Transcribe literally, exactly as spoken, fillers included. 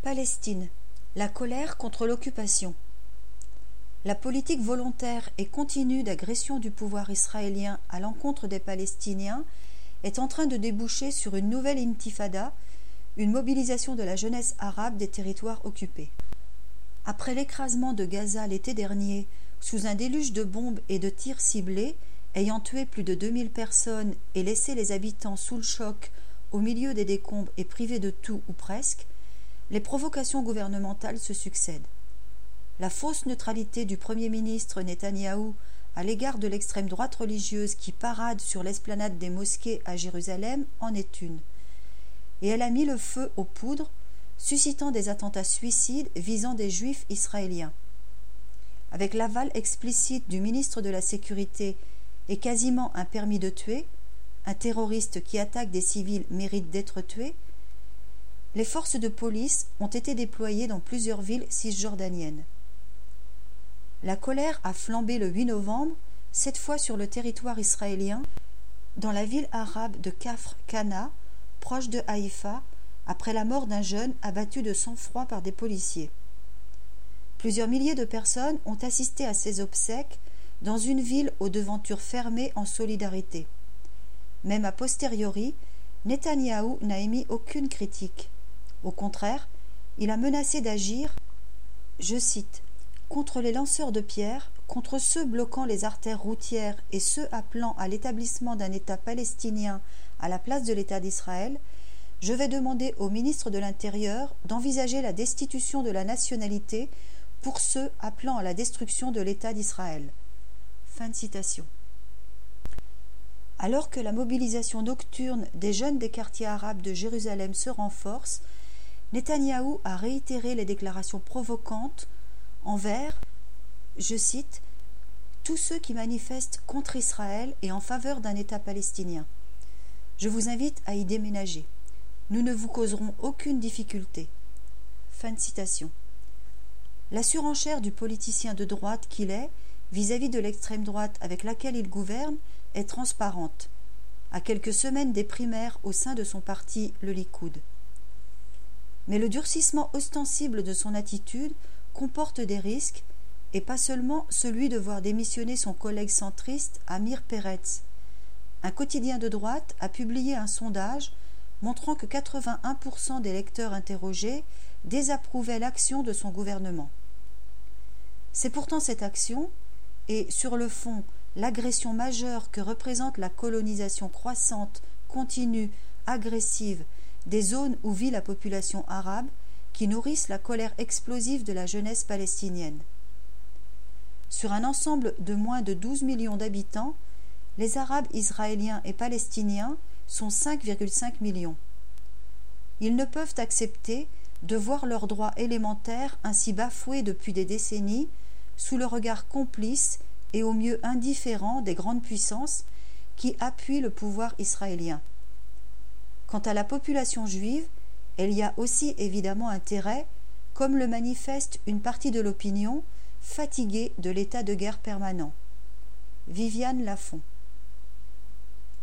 Palestine, la colère contre l'occupation. La politique volontaire et continue d'agression du pouvoir israélien à l'encontre des Palestiniens est en train de déboucher sur une nouvelle intifada, une mobilisation de la jeunesse arabe des territoires occupés. Après l'écrasement de Gaza l'été dernier, sous un déluge de bombes et de tirs ciblés, ayant tué plus de deux mille personnes et laissé les habitants sous le choc, au milieu des décombres et privés de tout ou presque, les provocations gouvernementales se succèdent. La fausse neutralité du Premier ministre Netanyahou à l'égard de l'extrême droite religieuse qui parade sur l'esplanade des mosquées à Jérusalem en est une. Et elle a mis le feu aux poudres, suscitant des attentats suicides visant des juifs israéliens. Avec l'aval explicite du ministre de la Sécurité et quasiment un permis de tuer, un terroriste qui attaque des civils mérite d'être tué, les forces de police ont été déployées dans plusieurs villes cisjordaniennes. La colère a flambé le huit novembre, cette fois sur le territoire israélien, dans la ville arabe de Kafr Kana, proche de Haïfa, après la mort d'un jeune abattu de sang-froid par des policiers. Plusieurs milliers de personnes ont assisté à ces obsèques dans une ville aux devantures fermées en solidarité. Même a posteriori, Netanyahou n'a émis aucune critique. Au contraire, il a menacé d'agir, je cite, « contre les lanceurs de pierres, contre ceux bloquant les artères routières et ceux appelant à l'établissement d'un État palestinien à la place de l'État d'Israël, je vais demander au ministre de l'Intérieur d'envisager la destitution de la nationalité pour ceux appelant à la destruction de l'État d'Israël. » Fin de citation. Alors que la mobilisation nocturne des jeunes des quartiers arabes de Jérusalem se renforce, Netanyahou a réitéré les déclarations provocantes envers, je cite, « tous ceux qui manifestent contre Israël et en faveur d'un État palestinien. Je vous invite à y déménager. Nous ne vous causerons aucune difficulté. » Fin de citation. La surenchère du politicien de droite qu'il est vis-à-vis de l'extrême droite avec laquelle il gouverne est transparente, à quelques semaines des primaires au sein de son parti, le Likoud. Mais le durcissement ostensible de son attitude comporte des risques, et pas seulement celui de voir démissionner son collègue centriste Amir Peretz. Un quotidien de droite a publié un sondage montrant que quatre-vingt-un pour cent des lecteurs interrogés désapprouvaient l'action de son gouvernement. C'est pourtant cette action, et sur le fond, l'agression majeure que représente la colonisation croissante, continue, agressive des zones où vit la population arabe, qui nourrissent la colère explosive de la jeunesse palestinienne. Sur un ensemble de moins de douze millions d'habitants, les Arabes israéliens et palestiniens sont cinq virgule cinq millions. Ils ne peuvent accepter de voir leurs droits élémentaires ainsi bafoués depuis des décennies, sous le regard complice et au mieux indifférent des grandes puissances qui appuient le pouvoir israélien. Quant à la population juive, elle y a aussi évidemment intérêt, comme le manifeste une partie de l'opinion, fatiguée de l'état de guerre permanent. Viviane Lafont.